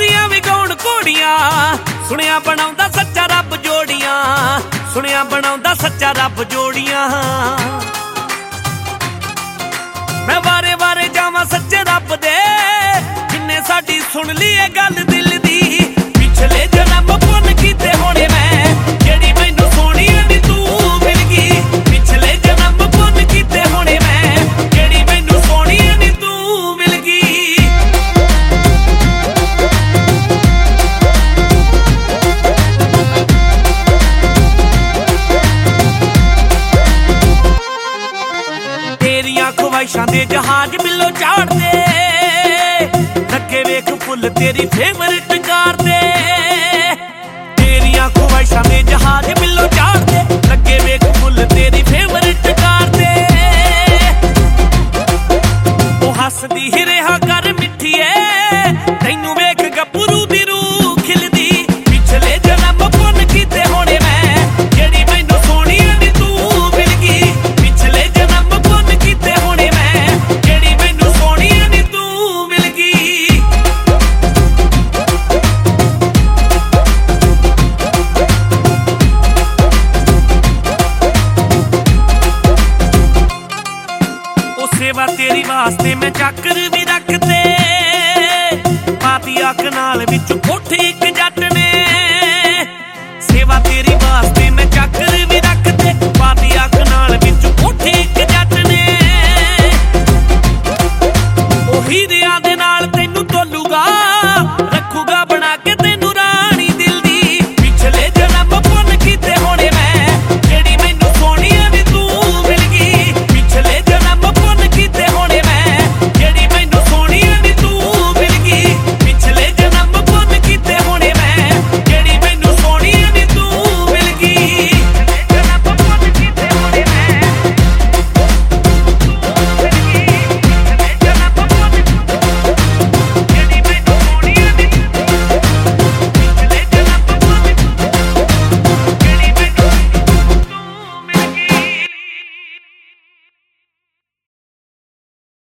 खुशियां भी गौण घोड़ियां सुनिया बनाउंदा सच्चा रब जोड़ियां सुनिया बनाउंदा सच्चा रब जोड़ियां मैं वारे वारे जावां सच्चे रब दे जिन्ने साडी सुन ली ये गल दिल दी पिछले जन्म पुन कीते होणे मैं जेड़ी मैनू सोहणी नी तू मिल गई पिछले जन्म पुन कीते होणे मैं जेड़ी मैनू सोहणी नी तू मिल गई। तेरियां ख्वाहिशां दे जहाज बिलो चाड़दे लगे वेख फुल तेरी फेवरेट कार दे तेरियां ख्वाहिशां दे जहाज बिलो चाड़दे लगे वेख फुल तेरी फेवरेट कार दे ओ हसदी ही रहा कर मिठिए तैनू वेख गब्बरू दी रूह खिलदी पिछले जन्म पुन कीते होणे मैं जेड़ी मैनू सोहणी नी तू मिल गई पिछले जन्म पुन कीते होणे मैं जेड़ी मैनू सोहणी नी तू मिल गई। ओ सेवा तेरी वास्ते मैं चाकर भी रखते पाती अख नाल विच कोठी एक जट ने सेवा तेरी वास्ते मैं चाकर